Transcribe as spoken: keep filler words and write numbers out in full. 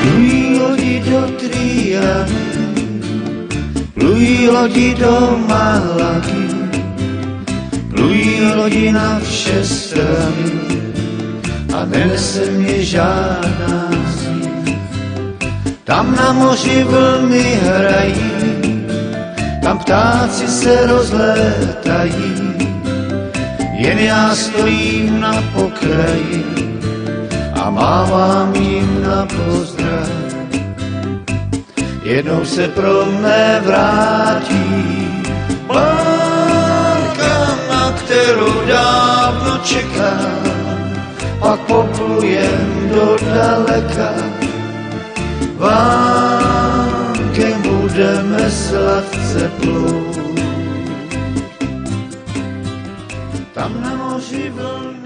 Plují lodi do Triany, plují lodi do Malagy, plují lodi na vše strany a nenese mě žádná z nich. Tam na moři vlny hrají, tam ptáci se rozlétají, jen já stojím na pokraji a mávám jim na pozdrav. Jednou se pro mne vrátí bárka, na kterou dávno čekám, pak poplujem do daleka. Vánkem budeme sladce plout, tam na moři vlny